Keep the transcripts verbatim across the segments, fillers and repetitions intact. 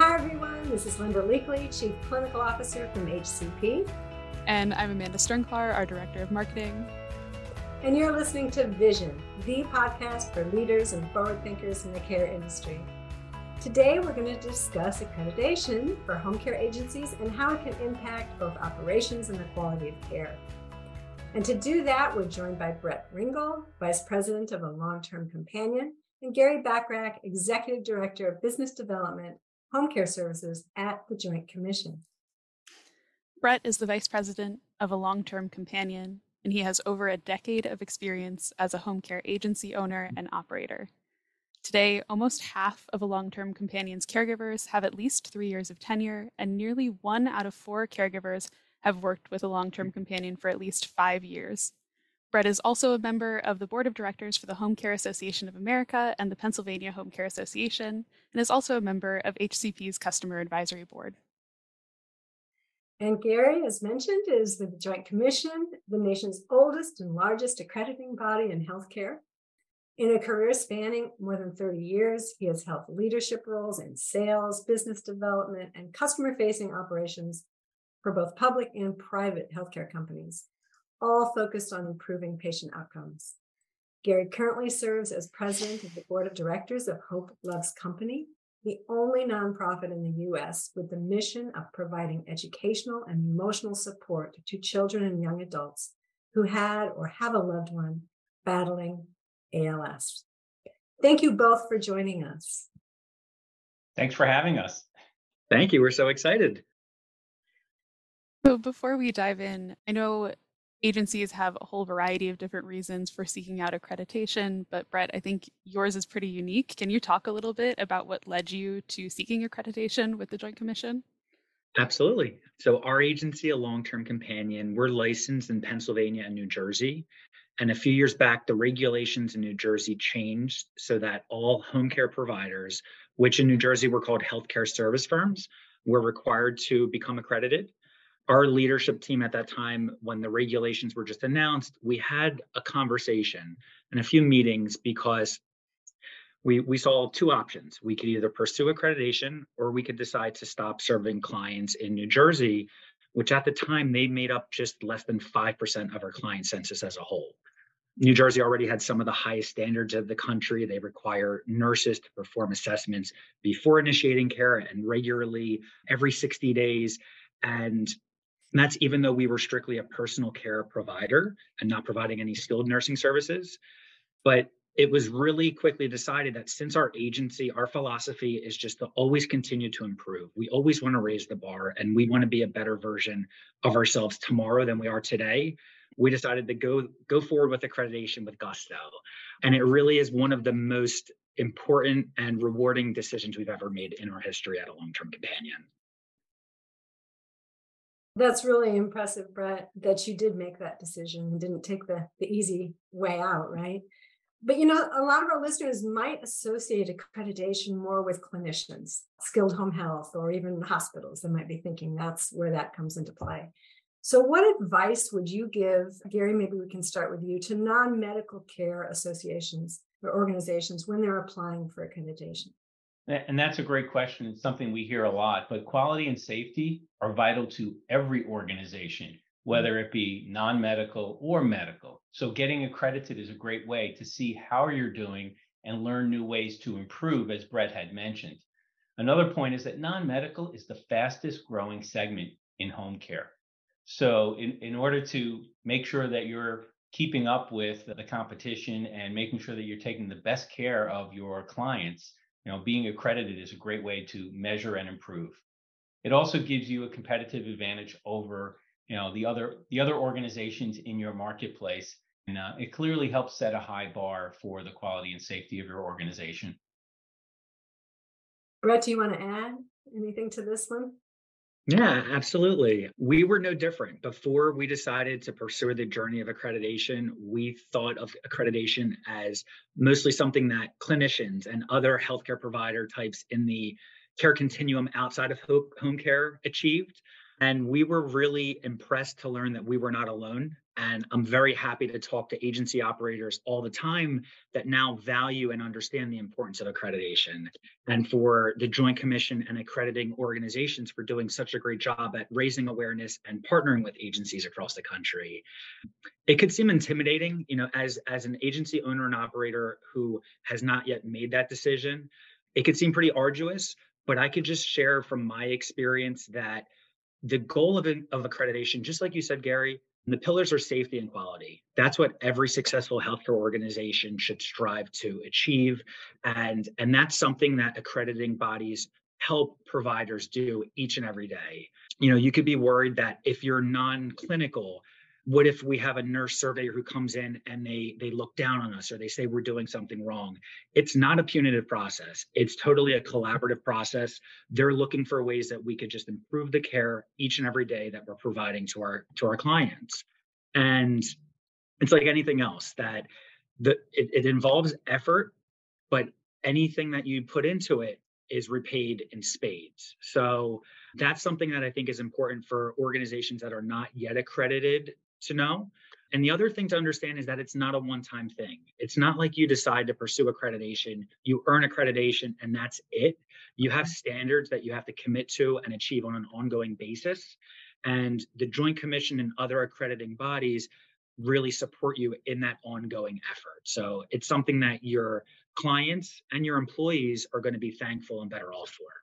Hi everyone, this is Linda Leakley, Chief Clinical Officer from H C P. And I'm Amanda Sternklar, our Director of Marketing. And you're listening to Vision, the podcast for leaders and forward thinkers in the care industry. Today, we're going to discuss accreditation for home care agencies and how it can impact both operations and the quality of care. And to do that, we're joined by Brett Ringel, Vice President of A Long-Term Companion, and Gary Bachrach, Executive Director of Business Development, Home Care Services at the Joint Commission. Brett is the Vice President of A Long-Term Companion, and he has over a decade of experience as a home care agency owner and operator. Today, almost half of A Long-Term Companion's caregivers have at least three years of tenure, and nearly one out of four caregivers have worked with A Long-Term Companion for at least five years. Brett is also a member of the Board of Directors for the Home Care Association of America and the Pennsylvania Home Care Association, and is also a member of H C P's Customer Advisory Board. And Gary, as mentioned, is the Joint Commission, the nation's oldest and largest accrediting body in healthcare. In a career spanning more than thirty years, he has held leadership roles in sales, business development, and customer-facing operations for both public and private healthcare companies, all focused on improving patient outcomes. Gary currently serves as president of the board of directors of Hope Loves Company, the only nonprofit in the U S with the mission of providing educational and emotional support to children and young adults who had or have a loved one battling A L S. Thank you both for joining us. Thanks for having us. Thank you. We're so excited. So before we dive in, I know agencies have a whole variety of different reasons for seeking out accreditation, but Brett, I think yours is pretty unique. Can you talk a little bit about what led you to seeking accreditation with the Joint Commission? Absolutely. So our agency, A Long-Term Companion, we're licensed in Pennsylvania and New Jersey. And a few years back, the regulations in New Jersey changed so that all home care providers, which in New Jersey were called healthcare service firms, were required to become accredited. Our leadership team at that time, when the regulations were just announced, we had a conversation and a few meetings because we, we saw two options. We could either pursue accreditation or we could decide to stop serving clients in New Jersey, which at the time they made up just less than five percent of our client census as a whole. New Jersey already had some of the highest standards of the country. They require nurses to perform assessments before initiating care and regularly every sixty days. And that's even though we were strictly a personal care provider and not providing any skilled nursing services. But it was really quickly decided that since our agency, our philosophy is just to always continue to improve. We always want to raise the bar and we want to be a better version of ourselves tomorrow than we are today. We decided to go, go forward with accreditation with gusto. And it really is one of the most important and rewarding decisions we've ever made in our history at A Long-Term Companion. That's really impressive, Brett, that you did make that decision and didn't take the, the easy way out, right? But, you know, a lot of our listeners might associate accreditation more with clinicians, skilled home health, or even hospitals. They might be thinking that's where that comes into play. So what advice would you give, Gary, maybe we can start with you, to non-medical care associations or organizations when they're applying for accreditation? And that's a great question. It's something we hear a lot, but quality and safety are vital to every organization, whether it be non-medical or medical. So getting accredited is a great way to see how you're doing and learn new ways to improve, as Brett had mentioned. Another point is that non-medical is the fastest growing segment in home care. So in, in order to make sure that you're keeping up with the competition and making sure that you're taking the best care of your clients, you know, being accredited is a great way to measure and improve. It also gives you a competitive advantage over, you know, the other the other organizations in your marketplace, and uh, it clearly helps set a high bar for the quality and safety of your organization. Brett, do you want to add anything to this one? Yeah, absolutely. We were no different. Before we decided to pursue the journey of accreditation, we thought of accreditation as mostly something that clinicians and other healthcare provider types in the care continuum outside of home care achieved. And we were really impressed to learn that we were not alone. And I'm very happy to talk to agency operators all the time that now value and understand the importance of accreditation, and for the Joint Commission and accrediting organizations for doing such a great job at raising awareness and partnering with agencies across the country. It could seem intimidating, you know, as, as an agency owner and operator who has not yet made that decision. It could seem pretty arduous, but I could just share from my experience that the goal of, of accreditation, just like you said, Gary, the pillars are safety and quality. That's what every successful healthcare organization should strive to achieve. And, and that's something that accrediting bodies help providers do each and every day. You know, you could be worried that if you're non-clinical, what if we have a nurse surveyor who comes in and they they look down on us, or they say we're doing something wrong? It's not a punitive process. It's totally a collaborative process. They're looking for ways that we could just improve the care each and every day that we're providing to our to our clients. And it's like anything else, that the it, it involves effort, but anything that you put into it is repaid in spades. So that's something that I think is important for organizations that are not yet accredited to know. And the other thing to understand is that it's not a one-time thing. It's not like you decide to pursue accreditation, you earn accreditation, and that's it. You have standards that you have to commit to and achieve on an ongoing basis. And the Joint Commission and other accrediting bodies really support you in that ongoing effort. So it's something that your clients and your employees are going to be thankful and better off for.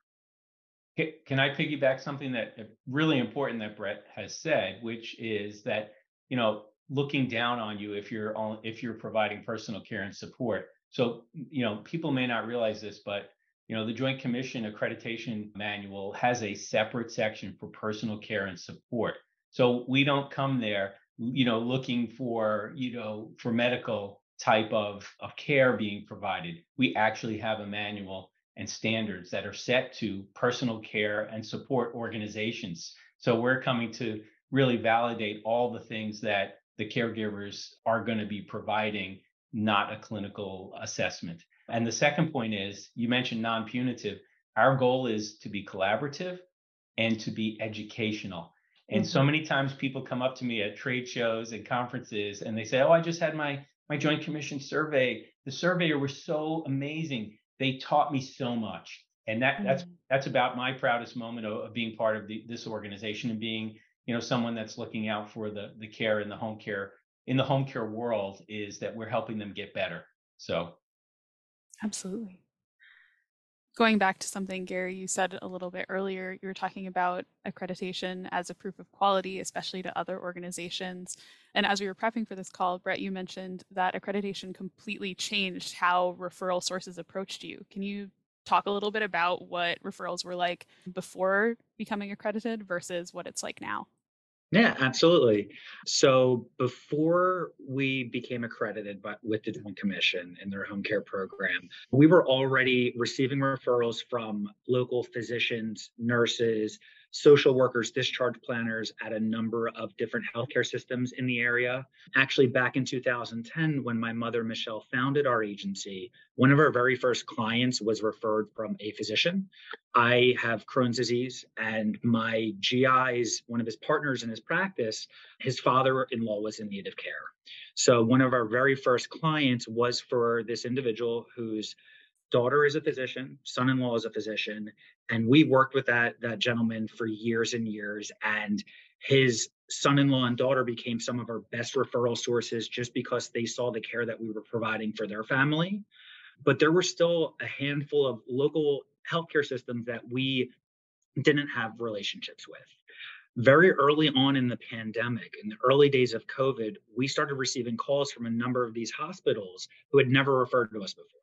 Can can I piggyback something that uh, really important that Brett has said, which is that, you know, looking down on you if you're on, if you're providing personal care and support. So, you know, people may not realize this, but, you know, the Joint Commission Accreditation Manual has a separate section for personal care and support. So we don't come there, you know, looking for, you know, for medical type of, of care being provided. We actually have a manual and standards that are set to personal care and support organizations. So we're coming to really validate all the things that the caregivers are going to be providing, not a clinical assessment. And the second point is, you mentioned non-punitive. Our goal is to be collaborative and to be educational. And mm-hmm. so many times people come up to me at trade shows and conferences and they say, oh, I just had my, my Joint Commission survey. The surveyor was so amazing. They taught me so much. And that, mm-hmm. that's that's about my proudest moment of, of being part of the, this organization and being, you know, someone that's looking out for the, the care in the home care, in the home care world, is that we're helping them get better. So. Absolutely. Going back to something, Gary, you said a little bit earlier, you were talking about accreditation as a proof of quality, especially to other organizations. And as we were prepping for this call, Brett, you mentioned that accreditation completely changed how referral sources approached you. Can you talk a little bit about what referrals were like before becoming accredited versus what it's like now? Yeah, absolutely. So before we became accredited by, with the Joint Commission in their home care program, we were already receiving referrals from local physicians, nurses, social workers, discharge planners at a number of different healthcare systems in the area. Actually, back in two thousand ten, when my mother, Michelle, founded our agency, one of our very first clients was referred from a physician. I have Crohn's disease, and my G I's, one of his partners in his practice, his father-in-law was in need of care. So one of our very first clients was for this individual whose daughter is a physician, son-in-law is a physician, and we worked with that, that gentleman for years and years. And his son-in-law and daughter became some of our best referral sources just because they saw the care that we were providing for their family. But there were still a handful of local healthcare systems that we didn't have relationships with. Very early on in the pandemic, in the early days of COVID, we started receiving calls from a number of these hospitals who had never referred to us before.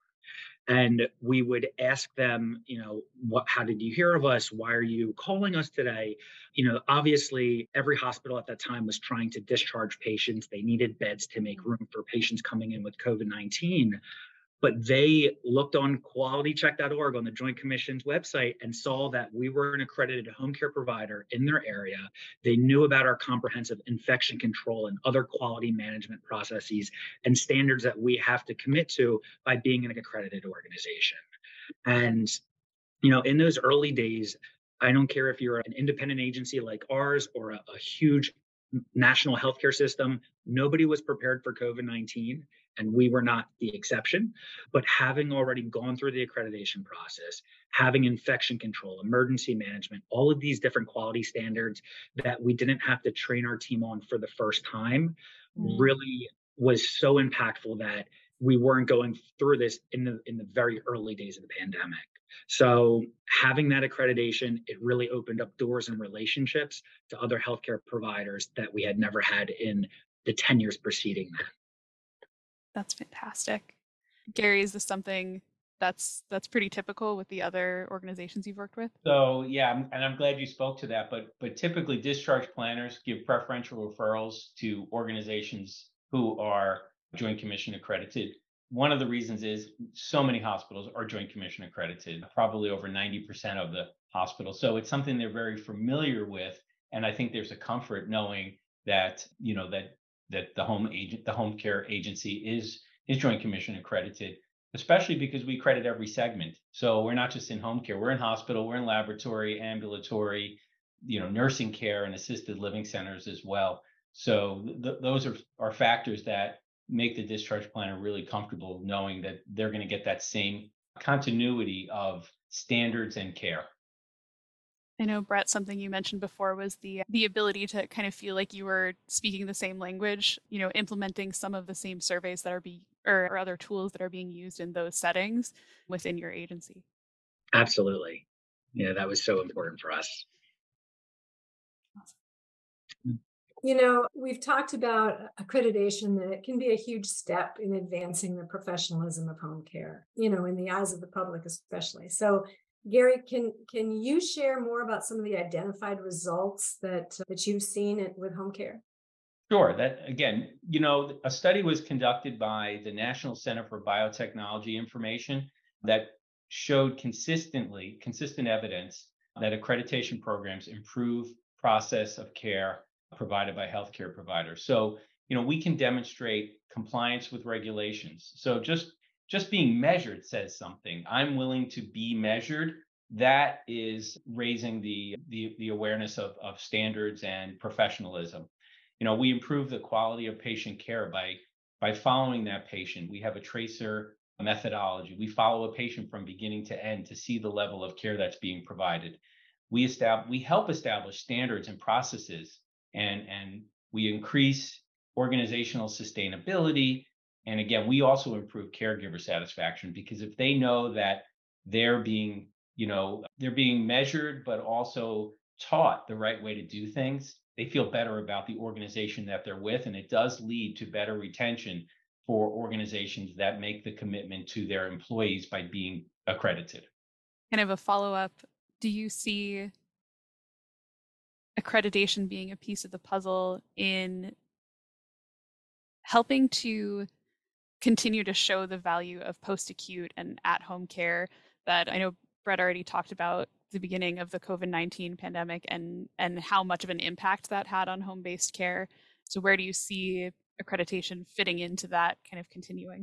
And we would ask them, you know, what, how did you hear of us? Why are you calling us today? You know, obviously every hospital at that time was trying to discharge patients. They needed beds to make room for patients coming in with COVID nineteen. But they looked on quality check dot org on the Joint Commission's website and saw that we were an accredited home care provider in their area. They knew about our comprehensive infection control and other quality management processes and standards that we have to commit to by being an accredited organization. And, you know, in those early days, I don't care if you're an independent agency like ours or a, a huge national healthcare system. Nobody was prepared for COVID nineteen, and we were not the exception. But having already gone through the accreditation process, having infection control, emergency management, all of these different quality standards that we didn't have to train our team on for the first time mm. really was so impactful that we weren't going through this in the in the very early days of the pandemic. So having that accreditation, it really opened up doors and relationships to other healthcare providers that we had never had in the ten years preceding that. That's fantastic. Gary, is this something that's that's pretty typical with the other organizations you've worked with? So yeah, and I'm glad you spoke to that, but but typically discharge planners give preferential referrals to organizations who are Joint Commission accredited. One of the reasons is so many hospitals are Joint Commission accredited, probably over ninety percent of the hospitals. So it's something they're very familiar with. And I think there's a comfort knowing that, you know, that that the home agent, the home care agency is is Joint Commission accredited, especially because we credit every segment. So we're not just in home care, we're in hospital, we're in laboratory, ambulatory, you know, nursing care and assisted living centers as well. So th- those are, are factors that make the discharge planner really comfortable knowing that they're going to get that same continuity of standards and care. I know, Brett, something you mentioned before was the the ability to kind of feel like you were speaking the same language, you know, implementing some of the same surveys that are being or, or other tools that are being used in those settings within your agency. Absolutely. Yeah, that was so important for us. Awesome. You know, we've talked about accreditation, that it can be a huge step in advancing the professionalism of home care, you know, in the eyes of the public especially. So, Gary, can can you share more about some of the identified results that, that you've seen it with home care? Sure. That again, you know, a study was conducted by the National Center for Biotechnology Information that showed consistently, consistent evidence that accreditation programs improve process of care provided by healthcare providers. So, you know, we can demonstrate compliance with regulations. So just just being measured says something. I'm willing to be measured. That is raising the the, the awareness of, of standards and professionalism. You know, we improve the quality of patient care by by following that patient. We have a tracer methodology. We follow a patient from beginning to end to see the level of care that's being provided. We establish, we help establish standards and processes, and and we increase organizational sustainability. And again, we also improve caregiver satisfaction, because if they know that they're being, you know, they're being measured, but also taught the right way to do things, they feel better about the organization that they're with. And it does lead to better retention for organizations that make the commitment to their employees by being accredited. Kind of a follow-up, do you see accreditation being a piece of the puzzle in helping to continue to show the value of post-acute and at-home care that I know Brett already talked about the beginning of the COVID nineteen pandemic and and how much of an impact that had on home-based care? So where do you see accreditation fitting into that kind of continuing?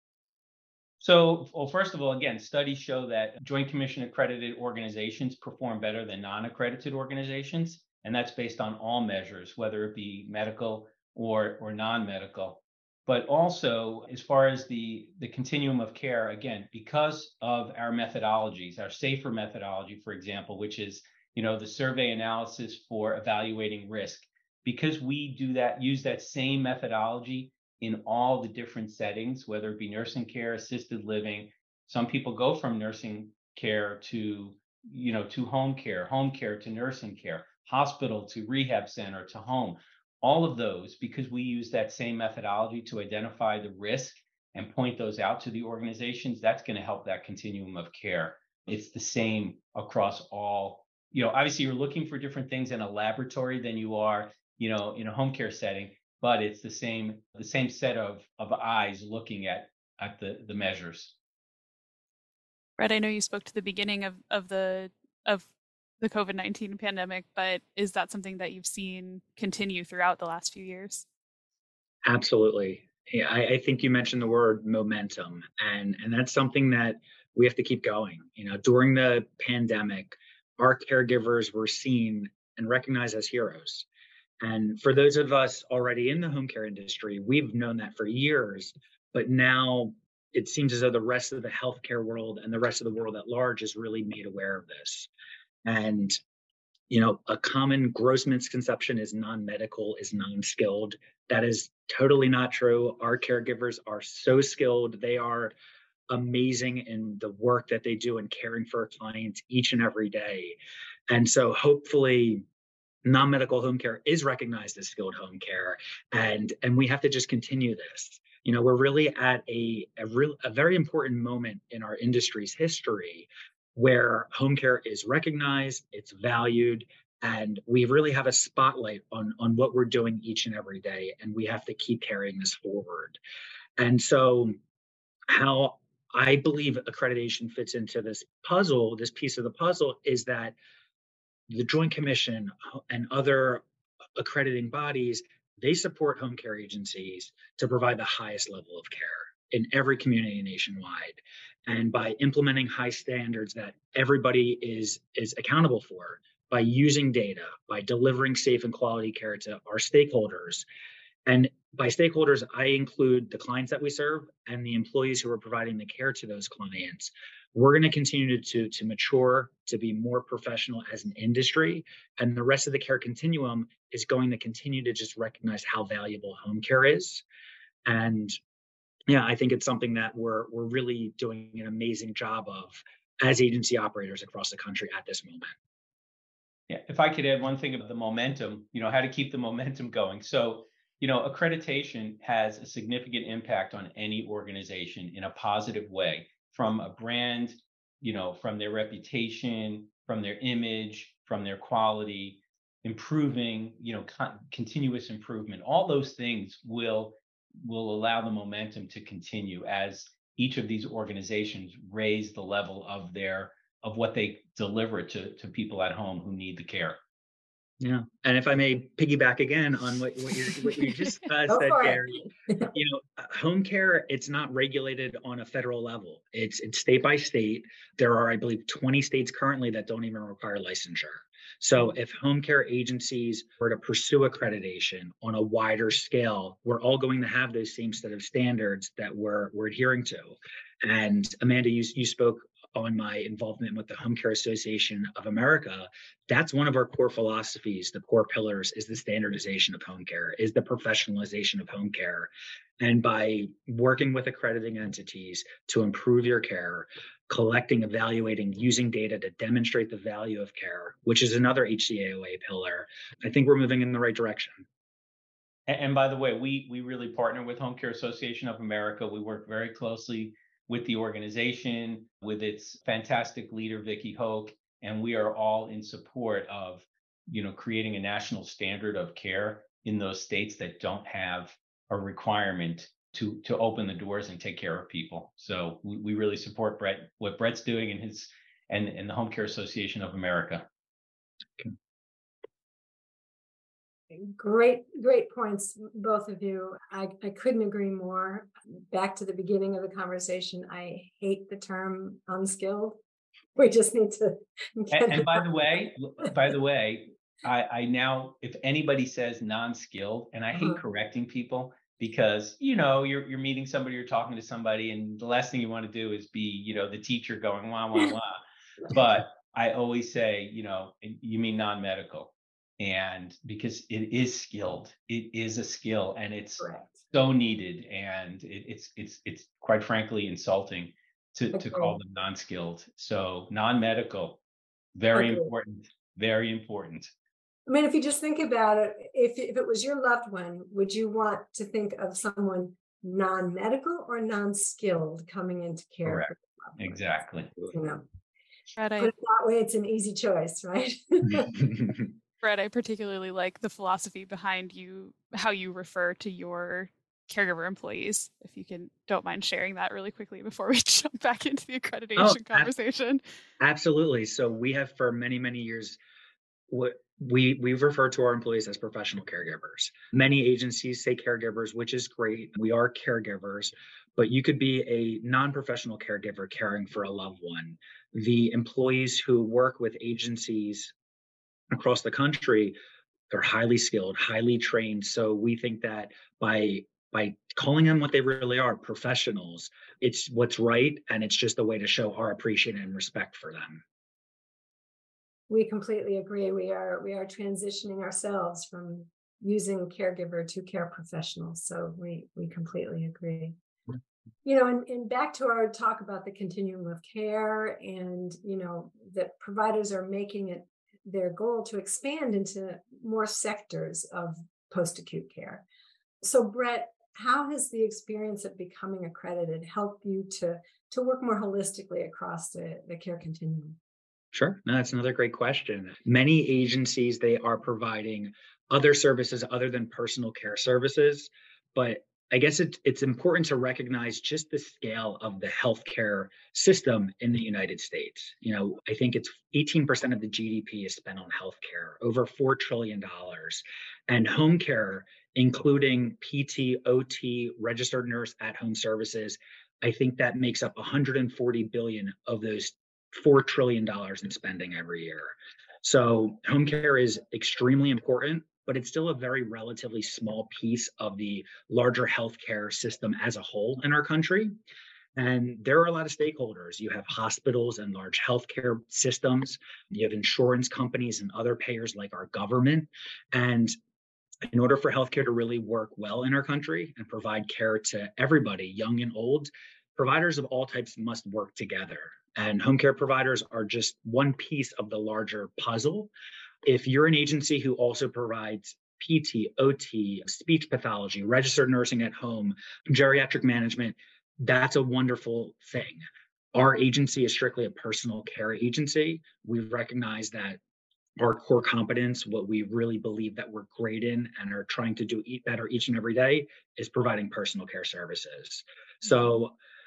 So, well, first of all, again, studies show that Joint Commission accredited organizations perform better than non-accredited organizations. And that's based on all measures, whether it be medical or, or non-medical. But also, as far as the, the continuum of care, again, because of our methodologies, our SAFER methodology, for example, which is, you know, the survey analysis for evaluating risk, because we do that, use that same methodology in all the different settings, whether it be nursing care, assisted living. Some people go from nursing care to, you know, to home care, home care to nursing care, hospital to rehab center to home. All of those, because we use that same methodology to identify the risk and point those out to the organizations, that's going to help that continuum of care. It's the same across all, you know, obviously you're looking for different things in a laboratory than you are, you know, in a home care setting, but it's the same, the same set of, of eyes looking at, at the, the measures. Brett, I know you spoke to the beginning of, of the, of the COVID nineteen pandemic, but is that something that you've seen continue throughout the last few years? Absolutely. Yeah, I, I think you mentioned the word momentum, and, and that's something that we have to keep going. You know, during the pandemic, our caregivers were seen and recognized as heroes. And for those of us already in the home care industry, we've known that for years, but now it seems as though the rest of the healthcare world and the rest of the world at large is really made aware of this. And, you know, a common gross misconception is non-medical is non-skilled. That is totally not true. Our caregivers are so skilled. They are amazing in the work that they do in caring for clients each and every day. And so hopefully non-medical home care is recognized as skilled home care. And, and we have to just continue this. You know, we're really at a, a, real, a very important moment in our industry's history where home care is recognized, it's valued, and we really have a spotlight on, on what we're doing each and every day. And we have to keep carrying this forward. And so how I believe accreditation fits into this puzzle, this piece of the puzzle, is that the Joint Commission and other accrediting bodies, they support home care agencies to provide the highest level of care in every community nationwide. And by implementing high standards that everybody is, is accountable for, by using data, by delivering safe and quality care to our stakeholders. And by stakeholders, I include the clients that we serve and the employees who are providing the care to those clients. We're going to continue to, to mature, to be more professional as an industry. And the rest of the care continuum is going to continue to just recognize how valuable home care is. And yeah, I think it's something that we're, we're really doing an amazing job of as agency operators across the country at this moment. Yeah, if I could add one thing about the momentum, you know, how to keep the momentum going. So, you know, accreditation has a significant impact on any organization in a positive way, from a brand, you know, from their reputation, from their image, from their quality, improving, you know, con- continuous improvement. All those things will will allow the momentum to continue as each of these organizations raise the level of their of what they deliver to to people at home who need the care. Yeah, and if I may piggyback again on what, what, you, what you just uh, said, Gary, you know, home care, it's not regulated on a federal level. It's it's state by state. There are, I believe, twenty states currently that don't even require licensure. So if home care agencies were to pursue accreditation on a wider scale, we're all going to have those same set of standards that we're we're adhering to. And Amanda, you you spoke on my involvement with the Home Care Association of America. That's one of our core philosophies. The core pillars is the standardization of home care, is the professionalization of home care. And by working with accrediting entities to improve your care, collecting, evaluating, using data to demonstrate the value of care, which is another H C A O A pillar, I think we're moving in the right direction. And, and by the way, we we really partner with Home Care Association of America. We work very closely with the organization, with its fantastic leader, Vicki Hoke, and we are all in support of, you know, creating a national standard of care in those states that don't have a requirement to to open the doors and take care of people. So we, we really support Brett, what Brett's doing and his and, and the Home Care Association of America. Okay. Great, great points, both of you. I, I couldn't agree more. Back to the beginning of the conversation, I hate the term unskilled. We just need to. And, and by the way, by the way, I, I now, if anybody says non-skilled, and I hate uh-huh. correcting people because, you know, you're you're meeting somebody, you're talking to somebody, and the last thing you want to do is be, you know, the teacher going wah wah wah. But I always say, you know, you mean non-medical. And because it is skilled, it is a skill, and it's Correct. so needed. And it, it's it's it's quite frankly insulting to, to call them non-skilled. So non-medical, very okay. important, very important. I mean, if you just think about it, if if it was your loved one, would you want to think of someone non-medical or non-skilled coming into care? Correct. Exactly. You know, Brett, put it that way, it's an easy choice, right? Brett, I particularly like the philosophy behind you, how you refer to your caregiver employees. If you can, don't mind sharing that really quickly before we jump back into the accreditation oh, conversation. Absolutely. So we have for many, many years what we we refer to our employees as professional caregivers. Many agencies say caregivers, which is great. We are caregivers, but you could be a non-professional caregiver caring for a loved one. The employees who work with agencies across the country, they're highly skilled, highly trained. So we think that by by calling them what they really are, professionals, it's what's right, and it's just a way to show our appreciation and respect for them. We completely agree. We are we are transitioning ourselves from using caregiver to care professionals. So we we completely agree. You know, and, and back to our talk about the continuum of care, and you know that providers are making it their goal to expand into more sectors of post-acute care. So Brett, how has the experience of becoming accredited helped you to to work more holistically across the, the care continuum? Sure. No, that's another great question. Many agencies, they are providing other services other than personal care services, but I guess it, it's important to recognize just the scale of the healthcare system in the United States. You know, I think it's eighteen percent of the G D P is spent on healthcare, over four trillion dollars. And home care, including P T, O T, registered nurse at home services, I think that makes up one hundred forty billion of those four trillion dollars in spending every year. So home care is extremely important, but it's still a very relatively small piece of the larger healthcare system as a whole in our country. And there are a lot of stakeholders. You have hospitals and large healthcare systems. You have insurance companies and other payers like our government. And in order for healthcare to really work well in our country and provide care to everybody, young and old, providers of all types must work together. And home care providers are just one piece of the larger puzzle. If you're an agency who also provides P T, O T, speech pathology, registered nursing at home, geriatric management, that's a wonderful thing. Our agency is strictly a personal care agency. We recognize that our core competence, what we really believe that we're great in and are trying to do eat better each and every day, is providing personal care services. So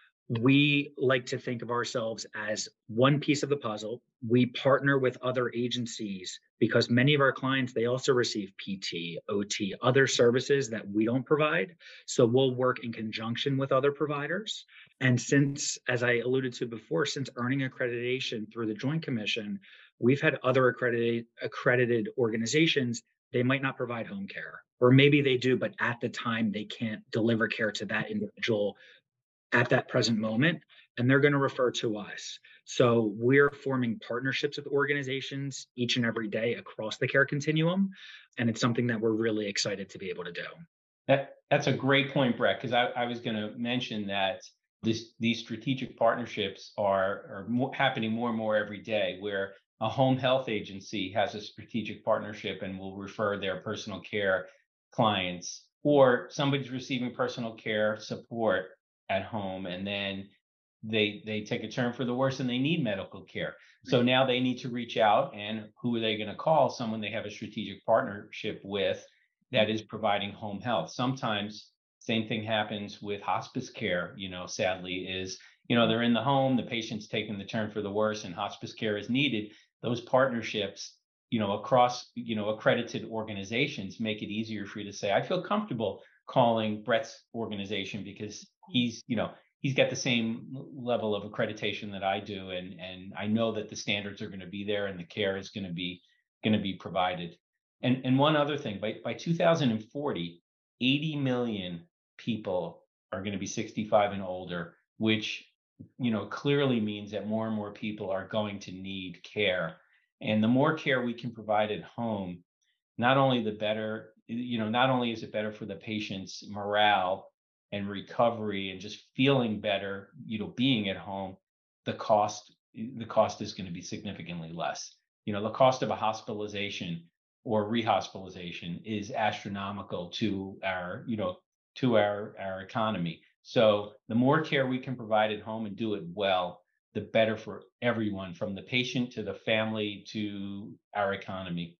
we like to think of ourselves as one piece of the puzzle. We partner with other agencies because many of our clients, they also receive P T, O T, other services that we don't provide. So we'll work in conjunction with other providers. And since, as I alluded to before, since earning accreditation through the Joint Commission, we've had other accredited accredited organizations. They might not provide home care, or maybe they do, but at the time they can't deliver care to that individual at that present moment, and they're going to refer to us. So we're forming partnerships with organizations each and every day across the care continuum, and it's something that we're really excited to be able to do. That that's a great point, Brett, because I, I was going to mention that this these strategic partnerships are are more, happening more and more every day, where a home health agency has a strategic partnership and will refer their personal care clients, or somebody's receiving personal care support at home, and then they they take a turn for the worse and they need medical care. So now they need to reach out, and who are they going to call? Someone they have a strategic partnership with that is providing home health. Sometimes same thing happens with hospice care, you know, sadly, is, you know, they're in the home, the patient's taking the turn for the worse and hospice care is needed. Those partnerships, you know, across, you know, accredited organizations make it easier for you to say, I feel comfortable calling Brett's organization because he's, you know, he's got the same level of accreditation that I do, and and I know that the standards are going to be there and the care is going to be going to be provided. And and one other thing, by by two thousand forty, eighty million people are going to be sixty-five and older, which, you know, clearly means that more and more people are going to need care. And the more care we can provide at home, not only the better, you know, not only is it better for the patient's morale and recovery and just feeling better, you know, being at home, the cost, the cost is going to be significantly less. You know, the cost of a hospitalization or rehospitalization is astronomical to our, you know, to our, our economy. So the more care we can provide at home and do it well, the better for everyone, from the patient to the family to our economy.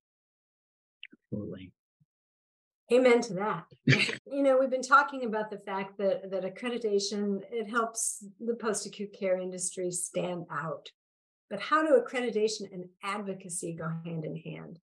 Absolutely. Amen to that. You know, we've been talking about the fact that that accreditation, it helps the post-acute care industry stand out. But how do accreditation and advocacy go hand in hand?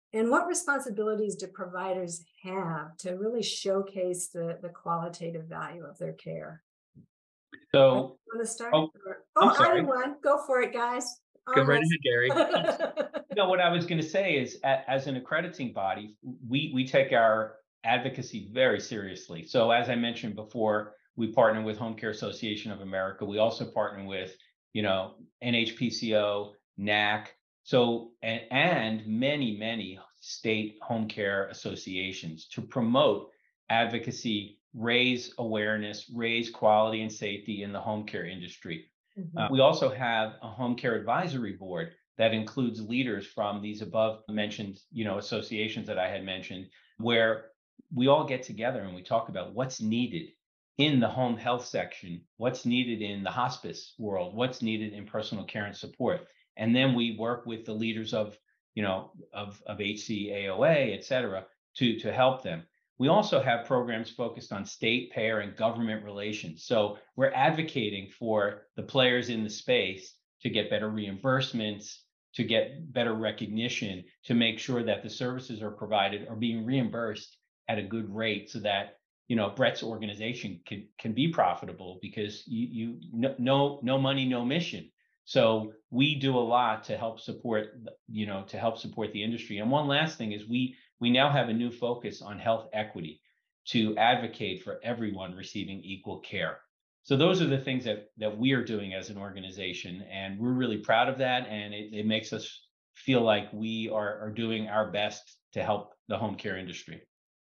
And what responsibilities do providers have to really showcase the, the qualitative value of their care? So, Want to start? oh, Or- I'm Oh, sorry. either one. Go for it, guys. Go right Honest. ahead, Gary. no, what I was going to say is, a- as an accrediting body, we we take our advocacy very seriously. So, as I mentioned before, we partner with Home Care Association of America. We also partner with, you know, N H P C O, N A C, so and, and many many state home care associations to promote advocacy, raise awareness, raise quality and safety in the home care industry. Mhm. Uh, we also have a home care advisory board that includes leaders from these above mentioned, you know, associations that I had mentioned, where we all get together and we talk about what's needed in the home health section, what's needed in the hospice world, what's needed in personal care and support. And then we work with the leaders of, you know, of, of H C A O A, et cetera, to, to help them. We also have programs focused on state, payer, and government relations. So we're advocating for the players in the space to get better reimbursements, to get better recognition, to make sure that the services are provided are being reimbursed at a good rate, so that, you know, Brett's organization can can be profitable, because you you no no, no money, no mission. So we do a lot to help support, you know, to help support the industry. And one last thing is we we now have a new focus on health equity to advocate for everyone receiving equal care. So those are the things that that we are doing as an organization, and we're really proud of that. And it, it makes us feel like we are, are doing our best to help the home care industry.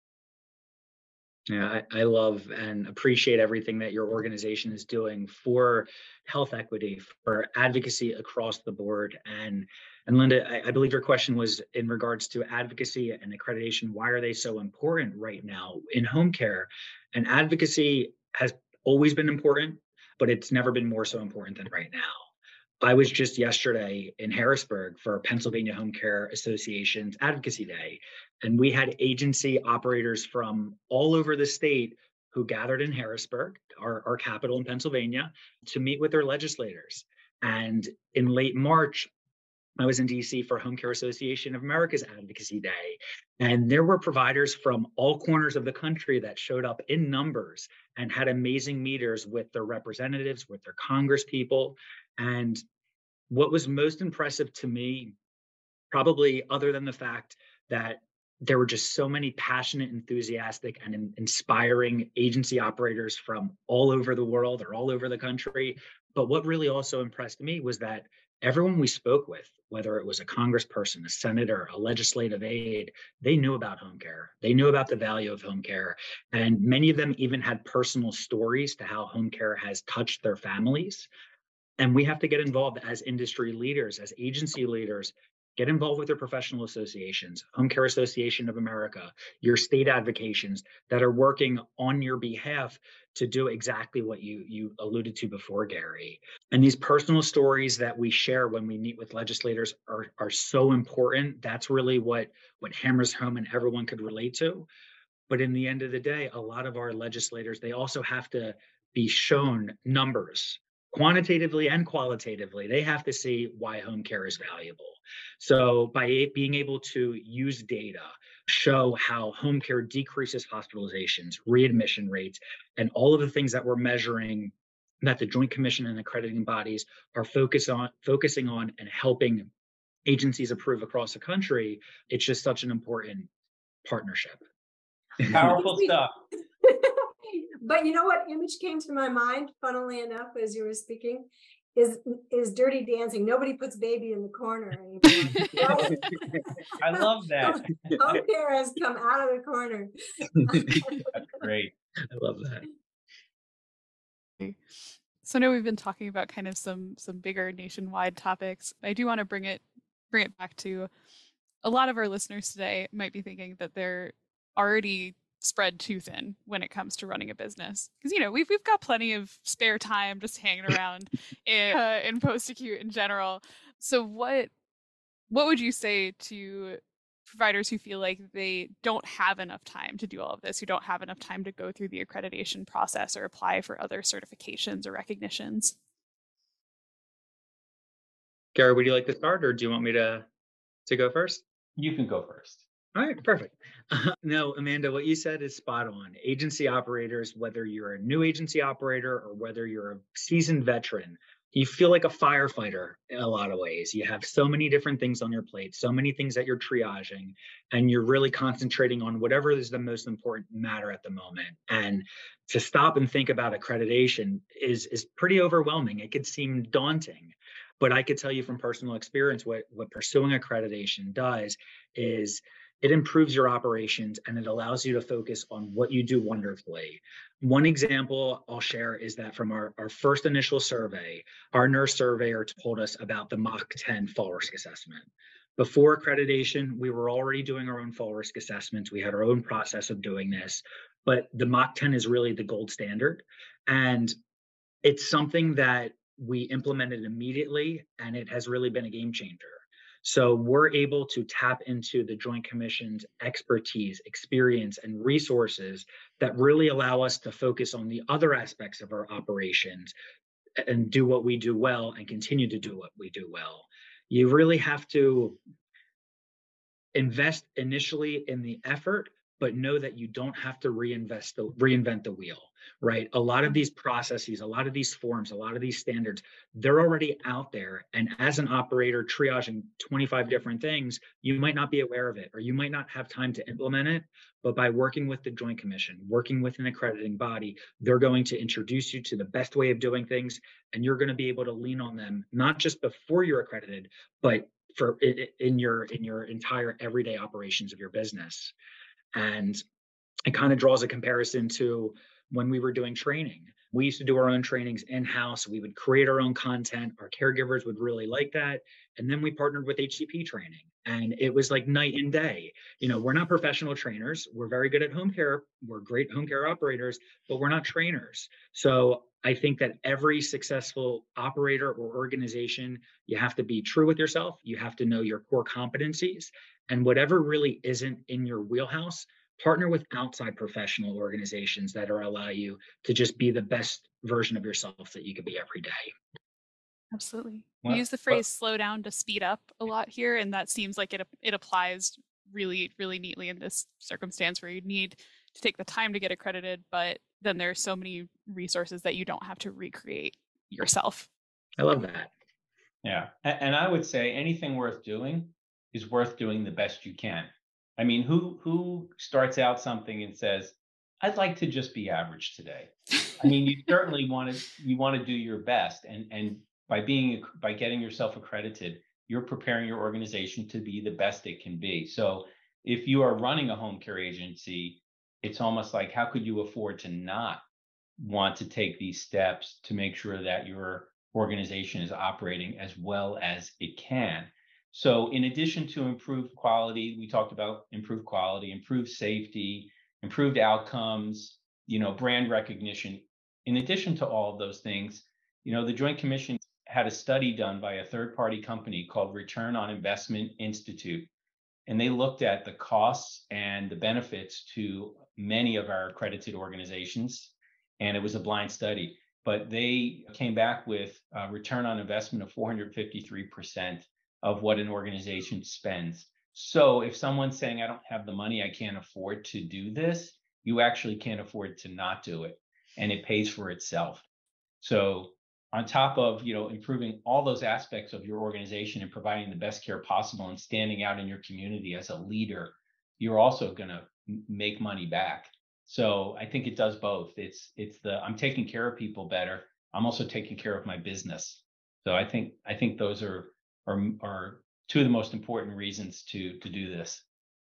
Yeah, I, I love and appreciate everything that your organization is doing for health equity, for advocacy across the board. And and Linda, I, I believe your question was in regards to advocacy and accreditation. Why are they so important right now in home care? And advocacy has always been important, but it's never been more so important than right now. I was just yesterday in Harrisburg for Pennsylvania Home Care Association's Advocacy Day, and we had agency operators from all over the state who gathered in Harrisburg, our, our capital in Pennsylvania, to meet with their legislators. And in late March, I was in D C for Home Care Association of America's Advocacy Day, and there were providers from all corners of the country that showed up in numbers and had amazing meetings with their representatives, with their Congress people. And what was most impressive to me, probably other than the fact that there were just so many passionate, enthusiastic, and in- inspiring agency operators from all over the world or all over the country. But what really also impressed me was that everyone we spoke with, whether it was a congressperson, a senator, a legislative aide, they knew about home care. They knew about the value of home care. And many of them even had personal stories to how home care has touched their families. And we have to get involved as industry leaders, as agency leaders. Get involved with your professional associations, Home Care Association of America, your state advocations that are working on your behalf to do exactly what you, you alluded to before, Gary. And these personal stories that we share when we meet with legislators are, are so important. That's really what, what hammers home and everyone could relate to. But in the end of the day, a lot of our legislators, they also have to be shown numbers, quantitatively and qualitatively. They have to see why home care is valuable. So by being able to use data, show how home care decreases hospitalizations, readmission rates, and all of the things that we're measuring that the Joint Commission and accrediting bodies are focus on, focusing on and helping agencies approve across the country, it's just such an important partnership. Powerful stuff. But you know what image came to my mind, funnily enough, as you were speaking, is is Dirty Dancing. Nobody puts baby in the corner anymore. Right? I love that. Home care has come out of the corner. That's great. I love that. So I know we've been talking about kind of some some bigger nationwide topics. I do want to bring it bring it back to a lot of our listeners today might be thinking that they're already spread too thin when it comes to running a business, because you know we've we've got plenty of spare time just hanging around in uh, in post-acute in general. So what what would you say to providers who feel like they don't have enough time to do all of this, who don't have enough time to go through the accreditation process or apply for other certifications or recognitions? Gary, would you like to start, or do you want me to to go first? You can go first. All right, perfect. Uh, no, Amanda, what you said is spot on. Agency operators, whether you're a new agency operator or whether you're a seasoned veteran, you feel like a firefighter in a lot of ways. You have so many different things on your plate, so many things that you're triaging, and you're really concentrating on whatever is the most important matter at the moment. And to stop and think about accreditation is, is pretty overwhelming. It could seem daunting. But I could tell you from personal experience, what, what pursuing accreditation does is it improves your operations and it allows you to focus on what you do wonderfully. One example I'll share is that from our, our first initial survey, our nurse surveyor told us about the Mach ten fall risk assessment. Before accreditation, we were already doing our own fall risk assessments. We had our own process of doing this, but the Mach ten is really the gold standard. And it's something that we implemented immediately, and it has really been a game changer. So we're able to tap into the Joint Commission's expertise, experience, and resources that really allow us to focus on the other aspects of our operations and do what we do well and continue to do what we do well. You really have to invest initially in the effort, but know that you don't have to reinvest the reinvent the wheel, right? A lot of these processes, a lot of these forms, a lot of these standards, they're already out there. And as an operator triaging twenty-five different things, you might not be aware of it, or you might not have time to implement it. But by working with the Joint Commission, working with an accrediting body, they're going to introduce you to the best way of doing things. And you're going to be able to lean on them, not just before you're accredited, but for in your in your entire everyday operations of your business. And it kind of draws a comparison to when we were doing training. We used to do our own trainings in-house. We would create our own content. Our caregivers would really like that. And then we partnered with H C P training. And it was like night and day. You know, we're not professional trainers. We're very good at home care. We're great home care operators, but we're not trainers. So I think that every successful operator or organization, you have to be true with yourself. You have to know your core competencies. And whatever really isn't in your wheelhouse, partner with outside professional organizations that are allow you to just be the best version of yourself that you could be every day. Absolutely. Well, We use the phrase slow down to speed up a lot here, and that seems like it it applies really, really neatly in this circumstance where you need to take the time to get accredited, but then there's so many resources that you don't have to recreate yourself. I love that. Yeah. A- And I would say anything worth doing is worth doing the best you can. I mean, who who starts out something and says, I'd like to just be average today? I mean, you certainly want to you want to do your best. And and by being by getting yourself accredited, you're preparing your organization to be the best it can be. So if you are running a home care agency, it's almost like, how could you afford to not want to take these steps to make sure that your organization is operating as well as it can? So in addition to improved quality, we talked about improved quality, improved safety, improved outcomes, you know, brand recognition. In addition to all of those things, you know, the Joint Commission had a study done by a third-party company called Return on Investment Institute. And they looked at the costs and the benefits to many of our accredited organizations. And it was a blind study, but they came back with a return on investment of four hundred fifty-three percent of what an organization spends. So if someone's saying, I don't have the money, I can't afford to do this, you actually can't afford to not do it. And it pays for itself. So on top of, you know, improving all those aspects of your organization and providing the best care possible and standing out in your community as a leader, you're also going to make money back. So I think it does both. It's it's the I'm taking care of people better. I'm also taking care of my business. So I think I think those are are, are two of the most important reasons to to do this.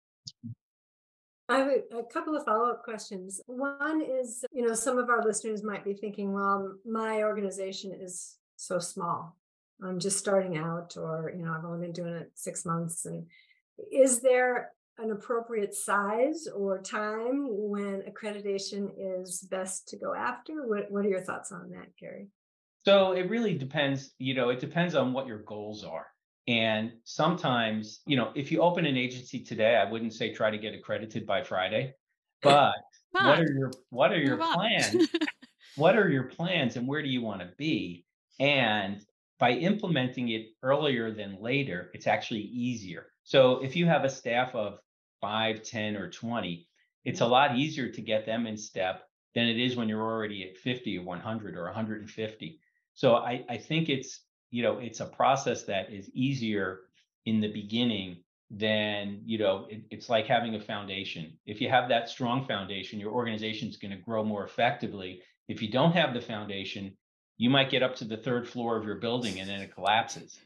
I have a, a couple of follow-up questions. One is, you know, some of our listeners might be thinking, well, my organization is so small. I'm just starting out, or, you know, I've only been doing it six months. And is there an appropriate size or time when accreditation is best to go after? What, what are your thoughts on that, Gary? So it really depends, you know, it depends on what your goals are. And sometimes, you know, if you open an agency today, I wouldn't say try to get accredited by Friday, but what are your what are your plans? What are your plans and where do you want to be? And by implementing it earlier than later, it's actually easier. So if you have a staff of five, ten, or twenty, it's a lot easier to get them in step than it is when you're already at fifty or one hundred or one hundred fifty. So I, I think it's, you know, it's a process that is easier in the beginning than, you know, it, it's like having a foundation. If you have that strong foundation, your organization is going to grow more effectively. If you don't have the foundation, you might get up to the third floor of your building and then it collapses.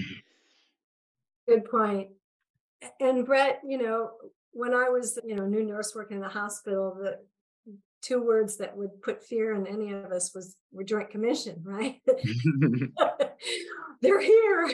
Good point. And Brett, you know, when I was, you know, new nurse working in the hospital, the two words that would put fear in any of us was were Joint Commission, right? They're here.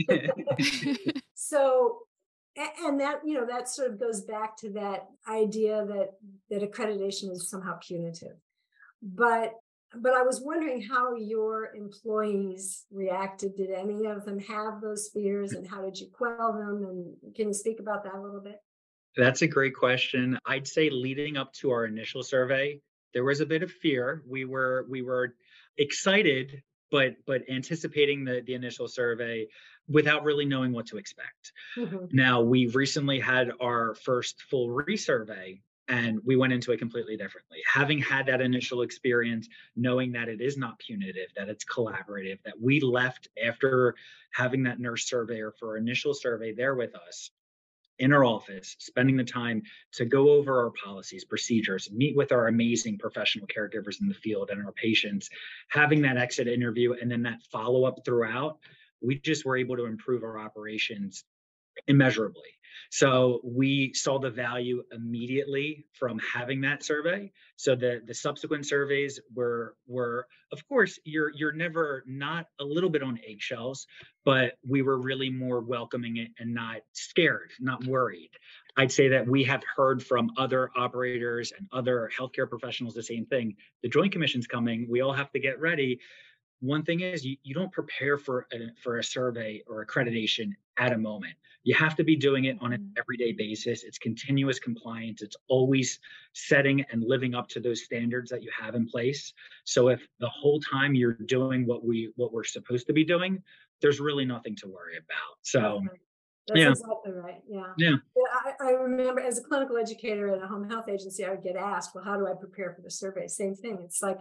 So, and that, you know, that sort of goes back to that idea that that accreditation is somehow punitive. But but I was wondering how your employees reacted. Did any of them have those fears, and how did you quell them? And can you speak about that a little bit? That's a great question. I'd say leading up to our initial survey, there was a bit of fear. We were we were excited, but but anticipating the, the initial survey without really knowing what to expect. Mm-hmm. Now, we've recently had our first full resurvey, and we went into it completely differently. Having had that initial experience, knowing that it is not punitive, that it's collaborative, that we left after having that nurse surveyor for our initial survey there with us in our office, spending the time to go over our policies, procedures, meet with our amazing professional caregivers in the field and our patients, having that exit interview, and then that follow-up throughout, we just were able to improve our operations immeasurably. So we saw the value immediately from having that survey. So the, the subsequent surveys were, were, of course, you're you're never not a little bit on eggshells, but we were really more welcoming it and not scared, not worried. I'd say that we have heard from other operators and other healthcare professionals the same thing. The Joint Commission's coming. We all have to get ready. One thing is you, you don't prepare for a, for a survey or accreditation at a moment. You have to be doing it on an everyday basis. It's continuous compliance. It's always setting and living up to those standards that you have in place. So if the whole time you're doing what we what we're supposed to be doing, there's really nothing to worry about. So that's yeah. exactly right. Yeah. Yeah. I, I remember as a clinical educator at a home health agency, I would get asked, well, how do I prepare for the survey? Same thing. It's like,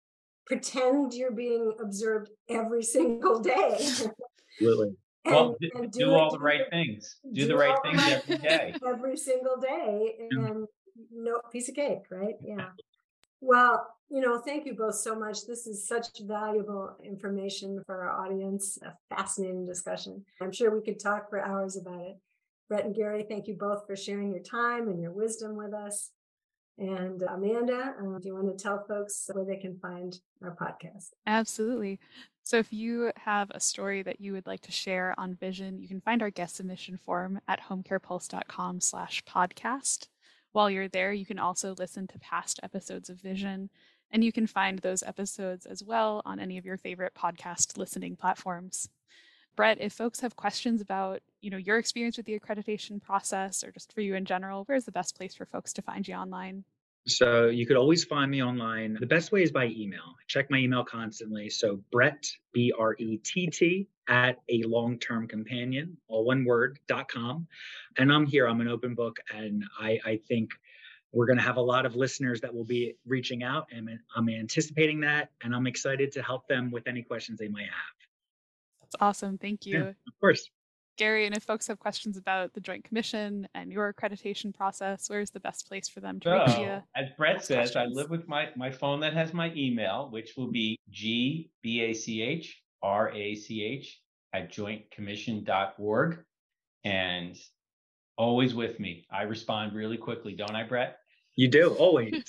pretend you're being observed every single day. Absolutely. And, well, do, and do, do it, all the do right it, things. Do, do the right all things right every day. Every single day, and no piece of cake, right? Yeah. Well, you know, thank you both so much. This is such valuable information for our audience, a fascinating discussion. I'm sure we could talk for hours about it. Brett and Gary, thank you both for sharing your time and your wisdom with us. And Amanda, uh, do you want to tell folks where they can find our podcast? Absolutely. So if you have a story that you would like to share on Vision, you can find our guest submission form at homecarepulse.com slash podcast. While you're there, you can also listen to past episodes of Vision, and you can find those episodes as well on any of your favorite podcast listening platforms. Brett, if folks have questions about, you know, your experience with the accreditation process or just for you in general, where's the best place for folks to find you online? So you could always find me online. The best way is by email. I check my email constantly. So Brett, B R E T T, at a long-term companion, all one word, dot com. And I'm here. I'm an open book. And I, I think we're going to have a lot of listeners that will be reaching out. And I'm anticipating that. And I'm excited to help them with any questions they might have. That's awesome. Thank you. Yeah, of course. Gary, and if folks have questions about the Joint Commission and your accreditation process, where's the best place for them to so, reach you? As Brett says, questions? I live with my, my phone that has my email, which will be G B A C H R A C H at joint commission dot org. And always with me. I respond really quickly, don't I, Brett? You do, always.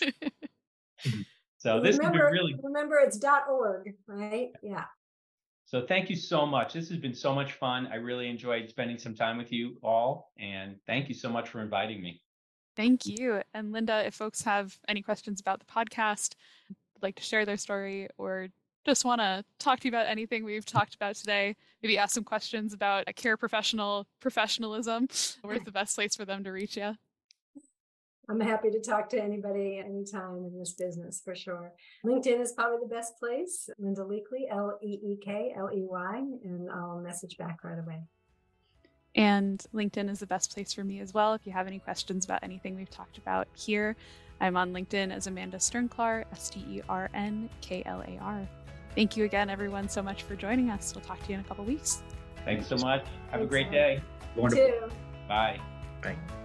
So this remember, has been really... Remember, it's .org, right? Yeah. So thank you so much. This has been so much fun. I really enjoyed spending some time with you all. And thank you so much for inviting me. Thank you. And Linda, if folks have any questions about the podcast, would like to share their story, or just want to talk to you about anything we've talked about today, maybe ask some questions about a care professional professionalism, where's the best place for them to reach you? I'm happy to talk to anybody anytime in this business, for sure. LinkedIn is probably the best place. Linda Leekley, L E E K L E Y, and I'll message back right away. And LinkedIn is the best place for me as well. If you have any questions about anything we've talked about here, I'm on LinkedIn as Amanda Sternklar, S T E R N K L A R. Thank you again, everyone, so much for joining us. We'll talk to you in a couple weeks. Thanks so much. Have Thanks, a great Ed. day. Wonderful. Two. Bye. Bye.